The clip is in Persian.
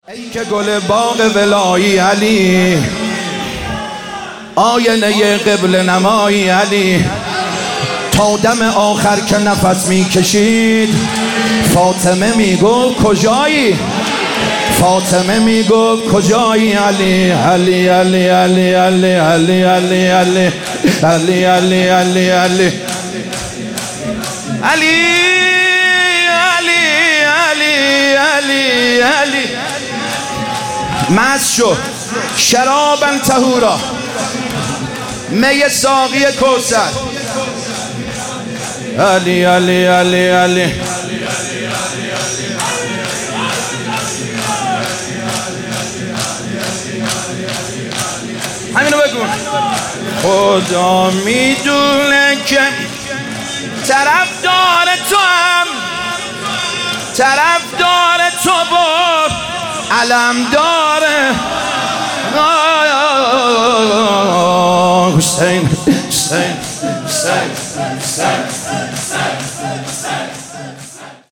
ای که گل باغ ولایی علی، آینه قبل نمایی علی، تا دم آخر که نفس میکشید فاطمه میگفت کجایی، فاطمه میگفت کجایی علی علی علی علی علی علی علی علی علی علی علی علی علی علی علی علی مست شو شرابا طهورا، می ساقی کوثر علی علی علی علی همینو بگو. خدا میدونه که طرفدار تو هم، طرفدار تو با علم داره. حسین حسین حسین حسین